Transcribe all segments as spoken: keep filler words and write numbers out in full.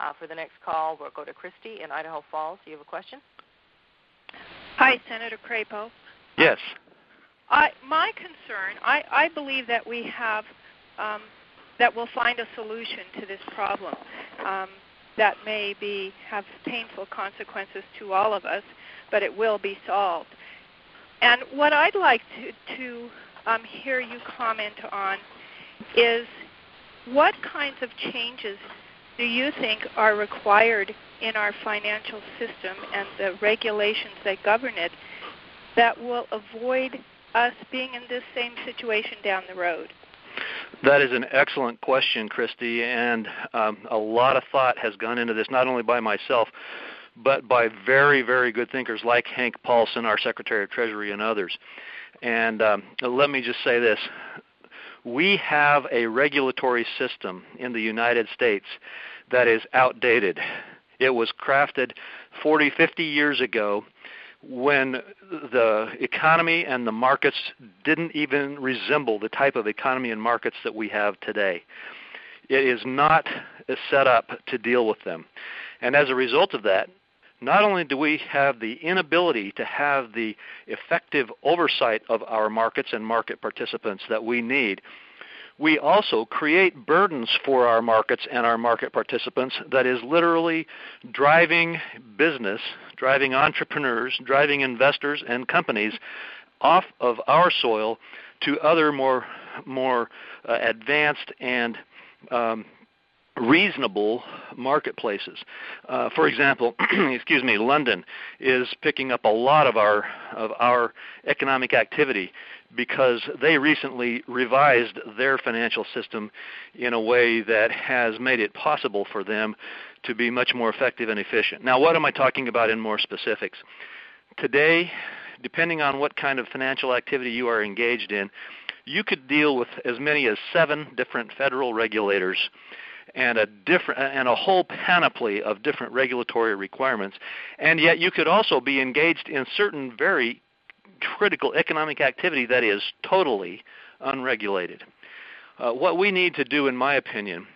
Uh, for the next call, we'll go to Christy in Idaho Falls. Do you have a question? Hi, Senator Crapo. Yes. I, my concern, I, I believe that we have, um, that we'll find a solution to this problem um, that may be have painful consequences to all of us, but it will be solved. And what I'd like to, to um, hear you comment on is what kinds of changes do you think are required in our financial system and the regulations that govern it that will avoid us being in this same situation down the road? That is an excellent question, Christy, and um, a lot of thought has gone into this, not only by myself, but by very, very good thinkers like Hank Paulson, our Secretary of Treasury, and others. And um, let me just say this. We have a regulatory system in the United States that is outdated. It was crafted forty, fifty years ago when the economy and the markets didn't even resemble the type of economy and markets that we have today. It is not set up to deal with them. And as a result of that, not only do we have the inability to have the effective oversight of our markets and market participants that we need, we also create burdens for our markets and our market participants that is literally driving business, driving entrepreneurs, driving investors and companies off of our soil to other more, more uh, advanced and um, reasonable marketplaces. Uh, for example, excuse me, London is picking up a lot of our of our economic activity because they recently revised their financial system in a way that has made it possible for them to be much more effective and efficient. Now, what am I talking about in more specifics? Today, depending on what kind of financial activity you are engaged in, you could deal with as many as seven different federal regulators and a different and a whole panoply of different regulatory requirements, and yet you could also be engaged in certain very critical economic activity that is totally unregulated. Uh, what we need to do, in my opinion,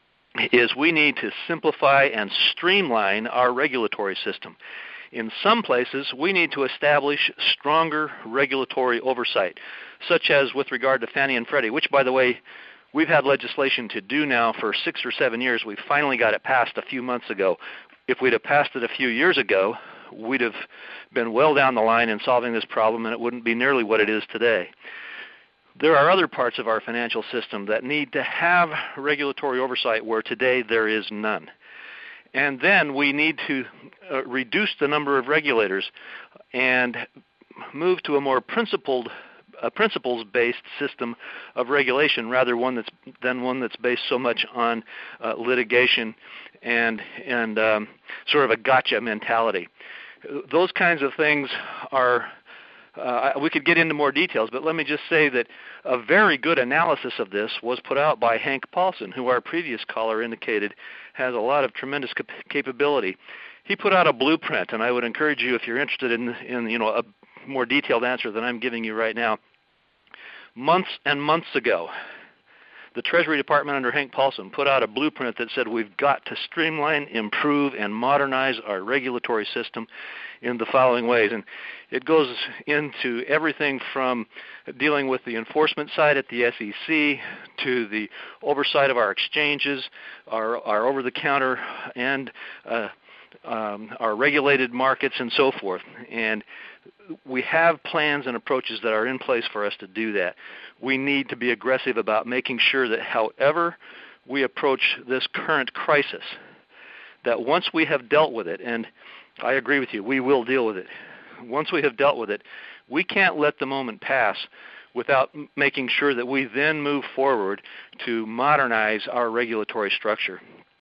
is we need to simplify and streamline our regulatory system. In some places, we need to establish stronger regulatory oversight, such as with regard to Fannie and Freddie, which, by the way, we've had legislation to do now for six or seven years. We finally got it passed a few months ago. If we'd have passed it a few years ago, we'd have been well down the line in solving this problem, and it wouldn't be nearly what it is today. There are other parts of our financial system that need to have regulatory oversight where today there is none. And then we need to uh, reduce the number of regulators and move to a more principled a principles-based system of regulation rather one that's, than one that's based so much on uh, litigation and, and um, sort of a gotcha mentality. Those kinds of things are, uh, we could get into more details, but let me just say that a very good analysis of this was put out by Hank Paulson, who our previous caller indicated has a lot of tremendous cap- capability. He put out a blueprint, and I would encourage you, if you're interested in, in you know, a more detailed answer than I'm giving you right now. Months and months ago, the Treasury Department under Hank Paulson put out a blueprint that said we've got to streamline, improve, and modernize our regulatory system in the following ways. And it goes into everything from dealing with the enforcement side at the S E C to the oversight of our exchanges, our, our over-the-counter, and uh, um, our regulated markets, and so forth. And we have plans and approaches that are in place for us to do that. We need to be aggressive about making sure that however we approach this current crisis, that once we have dealt with it, and I agree with you, we will deal with it. Once we have dealt with it, we can't let the moment pass without making sure that we then move forward to modernize our regulatory structure.